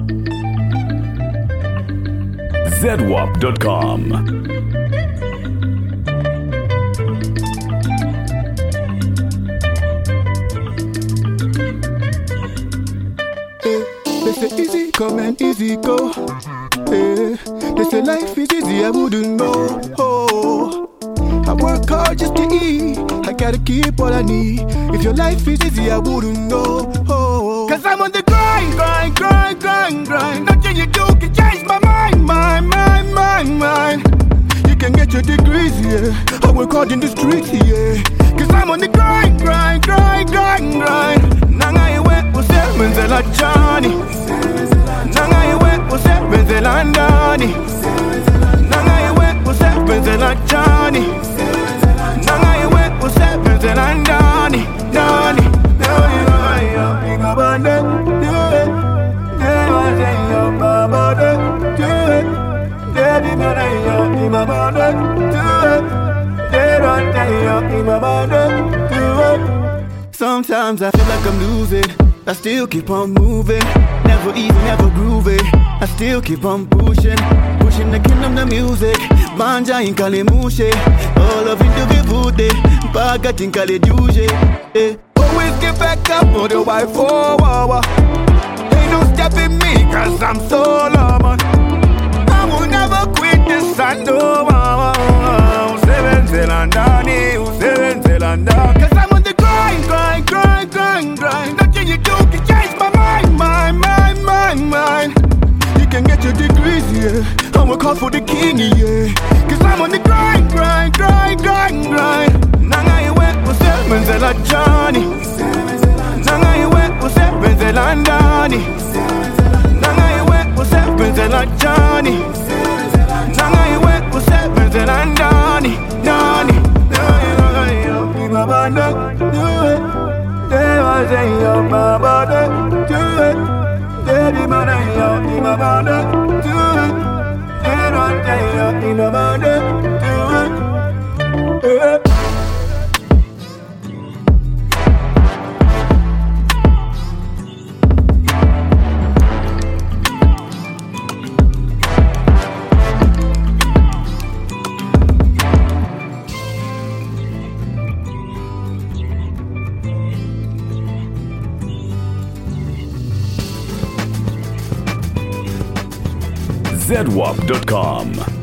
ZWAP.com. They say easy come and easy go. They say life is easy, I wouldn't know. Oh, I work hard just to eat. I gotta keep what I need. If your life is easy, I wouldn't know. Oh, cause I'm on the grind, grind, grind, grind, grind. Nothing you do can change my mind, mind, mind, mind, mind. You can get your degrees, yeah. I work hard in the streets, yeah. Cause I'm on the grind, grind, grind, grind, grind. Nanga iwe usebenzela Johnny. Nanga iwe usebenzela Ndani. Nanga iwe usebenzela Johnny. Nanga iwe usebenzela Ndani. Ndani. Ingabande, do it. Ingabande, do it. Ingabande, do it. Sometimes I feel like I'm losing. I still keep on moving. Never easy, never groovy. I still keep on pushing. Pushing the kingdom, the music. Manja in Kalimushe. All of it to be voodoo. Bagat in Kaliduje. Always get back up for the wife for wawa. Ain't no stopping me, cause I'm so low. I will never quit this and cause I'm on the grind, grind, grind, grind, grind. Nothing you do can change my mind, mind, mind, mind, mind. You can get your degrees, yeah. I work hard for the king, yeah. Cause I'm on the grind, grind, grind, grind, grind. Nanga iwe usebenzela Johnny. Nanga iwe usebenzela Ndani. Nanga iwe usebenzela Johnny. Nanga iwe usebenzela Ndani. Ndani. Ingabande, do it. They all say you're my body, do it. Daddy, man, Ingabande, do it. They all say you're Ingabande, do it. ZWAP.com.